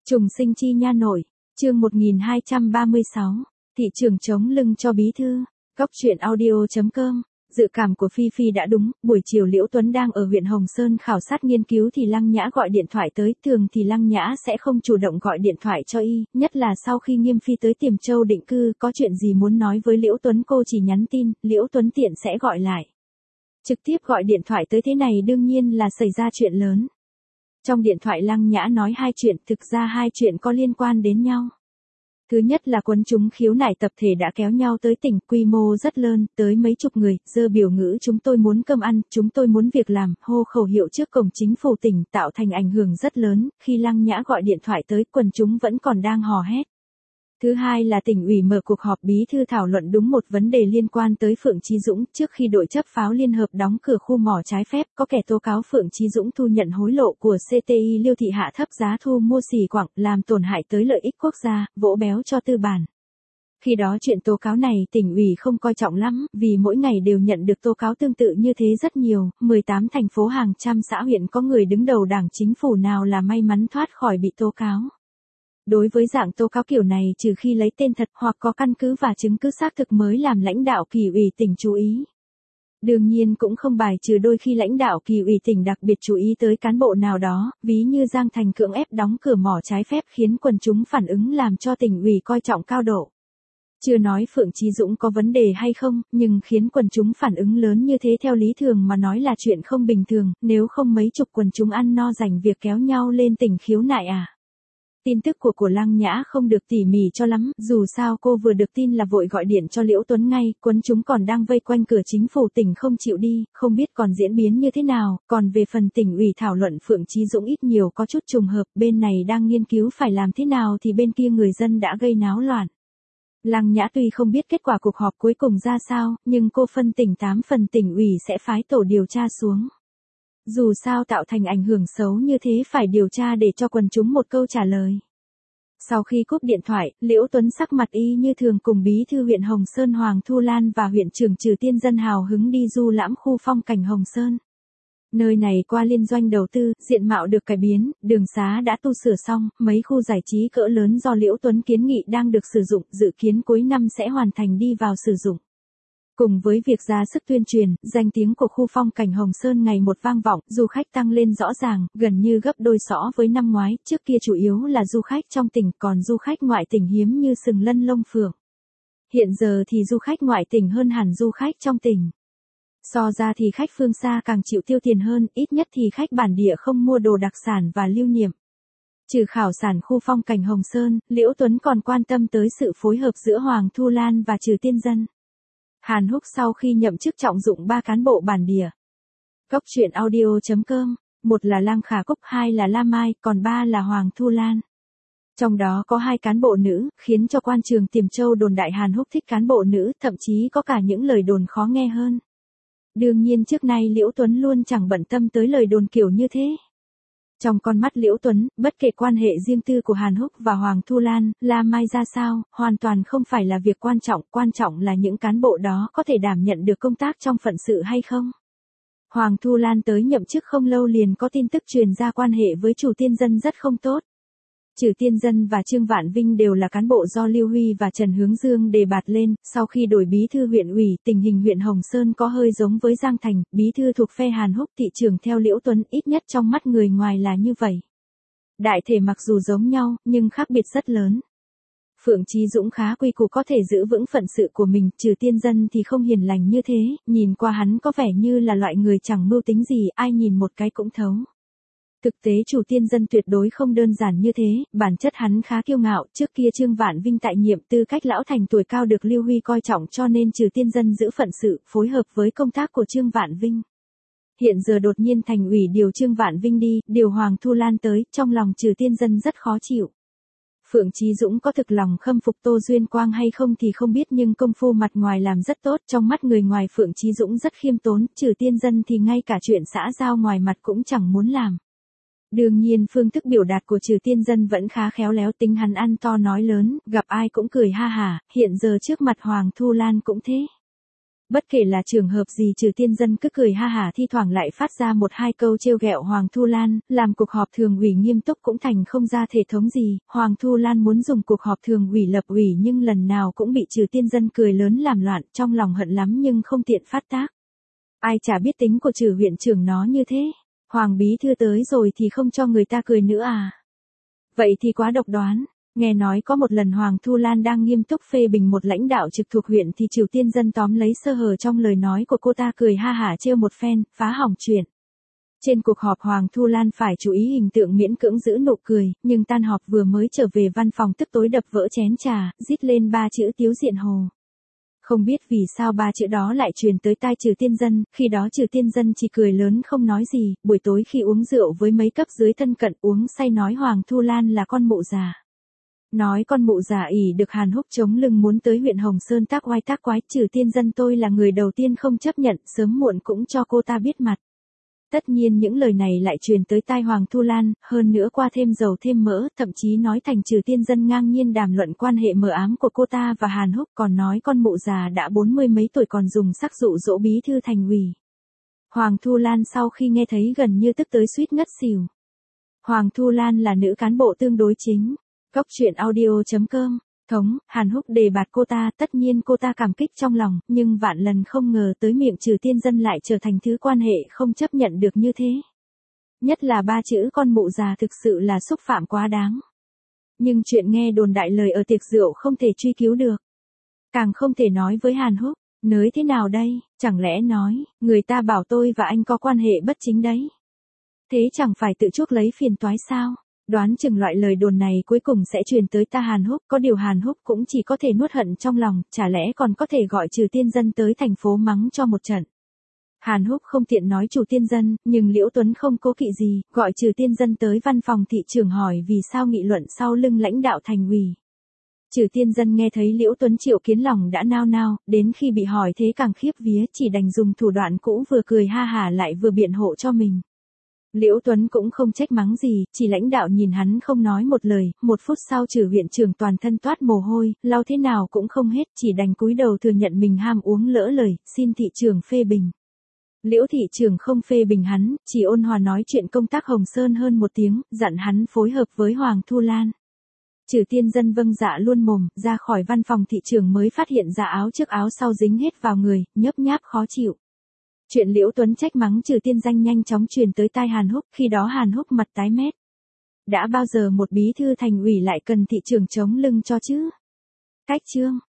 Trùng sinh chi nha nội, chương 1236, thị trường chống lưng cho bí thư, góc chuyện audio.com. Dự cảm của Phi Phi đã đúng, buổi chiều Liễu Tuấn đang ở huyện Hồng Sơn khảo sát nghiên cứu thì Lăng Nhã gọi điện thoại tới, thường thì Lăng Nhã sẽ không chủ động gọi điện thoại cho y, nhất là sau khi Nghiêm Phi tới Tiềm Châu định cư, có chuyện gì muốn nói với Liễu Tuấn cô chỉ nhắn tin, Liễu Tuấn tiện sẽ gọi lại. Trực tiếp gọi điện thoại tới thế này đương nhiên là xảy ra chuyện lớn. Trong điện thoại Lăng Nhã nói hai chuyện, thực ra hai chuyện có liên quan đến nhau. Thứ nhất là quần chúng khiếu nại tập thể đã kéo nhau tới tỉnh, quy mô rất lớn, tới mấy chục người, giơ biểu ngữ chúng tôi muốn cơm ăn, chúng tôi muốn việc làm, hô khẩu hiệu trước cổng chính phủ tỉnh, tạo thành ảnh hưởng rất lớn, khi Lăng Nhã gọi điện thoại tới, quần chúng vẫn còn đang hò hét. Thứ hai là tỉnh ủy mở cuộc họp bí thư thảo luận đúng một vấn đề liên quan tới Phượng Chí Dũng, trước khi đội chấp pháo liên hợp đóng cửa khu mỏ trái phép, có kẻ tố cáo Phượng Chí Dũng thu nhận hối lộ của CTI Liêu Thị hạ thấp giá thu mua xỉ quặng, làm tổn hại tới lợi ích quốc gia, vỗ béo cho tư bản. Khi đó chuyện tố cáo này tỉnh ủy không coi trọng lắm, vì mỗi ngày đều nhận được tố cáo tương tự như thế rất nhiều, 18 thành phố hàng trăm xã huyện có người đứng đầu đảng chính phủ nào là may mắn thoát khỏi bị tố cáo. Đối với dạng tố cáo kiểu này trừ khi lấy tên thật hoặc có căn cứ và chứng cứ xác thực mới làm lãnh đạo Kỳ ủy tỉnh chú ý. Đương nhiên cũng không bài trừ đôi khi lãnh đạo Kỳ ủy tỉnh đặc biệt chú ý tới cán bộ nào đó, ví như Giang Thành cưỡng ép đóng cửa mỏ trái phép khiến quần chúng phản ứng làm cho tỉnh ủy coi trọng cao độ. Chưa nói Phượng Chí Dũng có vấn đề hay không, nhưng khiến quần chúng phản ứng lớn như thế theo lý thường mà nói là chuyện không bình thường, nếu không mấy chục quần chúng ăn no rảnh việc kéo nhau lên tỉnh khiếu nại à. Tin tức của Lăng Nhã không được tỉ mỉ cho lắm, dù sao cô vừa được tin là vội gọi điện cho Liễu Tuấn ngay, quần chúng còn đang vây quanh cửa chính phủ tỉnh không chịu đi, không biết còn diễn biến như thế nào, còn về phần tỉnh ủy thảo luận Phượng Chí Dũng ít nhiều có chút trùng hợp, bên này đang nghiên cứu phải làm thế nào thì bên kia người dân đã gây náo loạn. Lăng Nhã tuy không biết kết quả cuộc họp cuối cùng ra sao, nhưng cô phân tỉnh 8 phần tỉnh ủy sẽ phái tổ điều tra xuống. Dù sao tạo thành ảnh hưởng xấu như thế phải điều tra để cho quần chúng một câu trả lời. Sau khi cúp điện thoại, Liễu Tuấn sắc mặt y như thường cùng bí thư huyện Hồng Sơn Hoàng Thu Lan và huyện trưởng Trừ Tiên Dân hào hứng đi du lãm khu phong cảnh Hồng Sơn. Nơi này qua liên doanh đầu tư, diện mạo được cải biến, đường xá đã tu sửa xong, mấy khu giải trí cỡ lớn do Liễu Tuấn kiến nghị đang được sử dụng, dự kiến cuối năm sẽ hoàn thành đi vào sử dụng. Cùng với việc ra sức tuyên truyền, danh tiếng của khu phong cảnh Hồng Sơn ngày một vang vọng, du khách tăng lên rõ ràng, gần như gấp đôi so với năm ngoái, trước kia chủ yếu là du khách trong tỉnh, còn du khách ngoại tỉnh hiếm như sừng lân lông phượng. Hiện giờ thì du khách ngoại tỉnh hơn hẳn du khách trong tỉnh. So ra thì khách phương xa càng chịu tiêu tiền hơn, ít nhất thì khách bản địa không mua đồ đặc sản và lưu niệm. Trừ khảo sản khu phong cảnh Hồng Sơn, Liễu Tuấn còn quan tâm tới sự phối hợp giữa Hoàng Thu Lan và Trừ Tiên Dân. Hàn Húc sau khi nhậm chức trọng dụng 3 cán bộ bản địa. Góc chuyện audio.com, một là Lam Khả Cúc, 2 là Lam Mai, còn 3 là Hoàng Thu Lan. Trong đó có 2 cán bộ nữ, khiến cho quan trường Tiềm Châu đồn đại Hàn Húc thích cán bộ nữ, thậm chí có cả những lời đồn khó nghe hơn. Đương nhiên trước nay Liễu Tuấn luôn chẳng bận tâm tới lời đồn kiểu như thế. Trong con mắt Liễu Tuấn, bất kể quan hệ riêng tư của Hàn Húc và Hoàng Thu Lan, Lam Mai ra sao, hoàn toàn không phải là việc quan trọng là những cán bộ đó có thể đảm nhận được công tác trong phận sự hay không. Hoàng Thu Lan tới nhậm chức không lâu liền có tin tức truyền ra quan hệ với Trừ Tiên Dân rất không tốt. Trừ Tiên Dân và Trương Vạn Vinh đều là cán bộ do Lưu Huy và Trần Hướng Dương đề bạt lên, sau khi đổi bí thư huyện ủy, tình hình huyện Hồng Sơn có hơi giống với Giang Thành, bí thư thuộc phe Hàn Húc, thị trưởng theo Liễu Tuấn, ít nhất trong mắt người ngoài là như vậy. Đại thể mặc dù giống nhau, nhưng khác biệt rất lớn. Phượng Chí Dũng khá quy củ có thể giữ vững phận sự của mình, Trừ Tiên Dân thì không hiền lành như thế, nhìn qua hắn có vẻ như là loại người chẳng mưu tính gì, ai nhìn một cái cũng thấu. Thực tế Trừ Tiên Dân tuyệt đối không đơn giản như thế, bản chất hắn khá kiêu ngạo, trước kia Trương Vạn Vinh tại nhiệm, tư cách lão thành tuổi cao được Lưu Huy coi trọng cho nên Trừ Tiên Dân giữ phận sự, phối hợp với công tác của Trương Vạn Vinh. Hiện giờ đột nhiên thành ủy điều Trương Vạn Vinh đi, điều Hoàng Thu Lan tới, trong lòng Trừ Tiên Dân rất khó chịu. Phượng Chí Dũng có thực lòng khâm phục Tô Duyên Quang hay không thì không biết nhưng công phu mặt ngoài làm rất tốt, trong mắt người ngoài Phượng Chí Dũng rất khiêm tốn, Trừ Tiên Dân thì ngay cả chuyện xã giao ngoài mặt cũng chẳng muốn làm. Đương nhiên phương thức biểu đạt của Trừ Tiên Dân vẫn khá khéo léo, tính hắn ăn to nói lớn, gặp ai cũng cười ha hả, hiện giờ trước mặt Hoàng Thu Lan cũng thế. Bất kể là trường hợp gì Trừ Tiên Dân cứ cười ha hả thi thoảng lại phát ra một hai câu trêu ghẹo Hoàng Thu Lan, làm cuộc họp thường ủy nghiêm túc cũng thành không ra thể thống gì, Hoàng Thu Lan muốn dùng cuộc họp thường ủy lập ủy nhưng lần nào cũng bị Trừ Tiên Dân cười lớn làm loạn, trong lòng hận lắm nhưng không tiện phát tác. Ai chả biết tính của Trừ huyện trưởng nó như thế, Hoàng bí thư tới rồi thì không cho người ta cười nữa à? Vậy thì quá độc đoán. Nghe nói có một lần Hoàng Thu Lan đang nghiêm túc phê bình một lãnh đạo trực thuộc huyện thì Trừ Tiên Dân tóm lấy sơ hở trong lời nói của cô ta cười ha hả trêu một phen, phá hỏng chuyện. Trên cuộc họp Hoàng Thu Lan phải chú ý hình tượng miễn cưỡng giữ nụ cười, nhưng tan họp vừa mới trở về văn phòng tức tối đập vỡ chén trà, rít lên 3 chữ Tiếu Diện Hồ. Không biết vì sao 3 chữ đó lại truyền tới tai Trừ Tiên Dân, khi đó Trừ Tiên Dân chỉ cười lớn không nói gì, buổi tối khi uống rượu với mấy cấp dưới thân cận uống say nói Hoàng Thu Lan là con mụ già. Nói con mụ già ỉ được Hàn Húc chống lưng muốn tới huyện Hồng Sơn tác oai tác quái, Trừ Tiên Dân tôi là người đầu tiên không chấp nhận, sớm muộn cũng cho cô ta biết mặt. Tất nhiên những lời này lại truyền tới tai Hoàng Thu Lan, hơn nữa qua thêm dầu thêm mỡ, thậm chí nói thành Trừ Tiên Dân ngang nhiên đàm luận quan hệ mờ ám của cô ta và Hàn Húc, còn nói con mụ già đã 40 mấy tuổi còn dùng sắc dụ dỗ bí thư thành ủy. Hoàng Thu Lan sau khi nghe thấy gần như tức tới suýt ngất xỉu. Hoàng Thu Lan là nữ cán bộ tương đối chính. Góc truyện audio.com, Hàn Húc đề bạt cô ta, tất nhiên cô ta cảm kích trong lòng, nhưng vạn lần không ngờ tới miệng Trừ Tiên Dân lại trở thành thứ quan hệ không chấp nhận được như thế. Nhất là 3 chữ con mụ già thực sự là xúc phạm quá đáng. Nhưng chuyện nghe đồn đại lời ở tiệc rượu không thể truy cứu được. Càng không thể nói với Hàn Húc, nới thế nào đây, chẳng lẽ nói, người ta bảo tôi và anh có quan hệ bất chính đấy. Thế chẳng phải tự chuốc lấy phiền toái sao? Đoán chừng loại lời đồn này cuối cùng sẽ truyền tới ta Hàn Húc, có điều Hàn Húc cũng chỉ có thể nuốt hận trong lòng, chả lẽ còn có thể gọi Trừ Tiên Dân tới thành phố mắng cho một trận. Hàn Húc không tiện nói Trừ Tiên Dân, nhưng Liễu Tuấn không cố kỵ gì, gọi Trừ Tiên Dân tới văn phòng thị trưởng hỏi vì sao nghị luận sau lưng lãnh đạo thành ủy. Trừ Tiên Dân nghe thấy Liễu Tuấn Triệu Kiến lòng đã nao nao, đến khi bị hỏi thế càng khiếp vía, chỉ đành dùng thủ đoạn cũ vừa cười ha hả lại vừa biện hộ cho mình. Liễu Tuấn cũng không trách mắng gì, chỉ lãnh đạo nhìn hắn không nói một lời, 1 phút sau Trừ huyện trưởng toàn thân toát mồ hôi, lau thế nào cũng không hết, chỉ đành cúi đầu thừa nhận mình ham uống lỡ lời, xin thị trưởng phê bình. Liễu thị trưởng không phê bình hắn, chỉ ôn hòa nói chuyện công tác Hồng Sơn hơn 1 tiếng, dặn hắn phối hợp với Hoàng Thu Lan. Trừ Tiên Dân vâng dạ luôn mồm, ra khỏi văn phòng thị trưởng mới phát hiện ra áo trước áo sau dính hết vào người, nhớp nháp khó chịu. Chuyện Liễu Tuấn trách mắng Trừ Tiên Danh nhanh chóng truyền tới tai Hàn Húc, khi đó Hàn Húc mặt tái mét. Đã bao giờ một bí thư thành ủy lại cần thị trưởng chống lưng cho chứ? Cách chương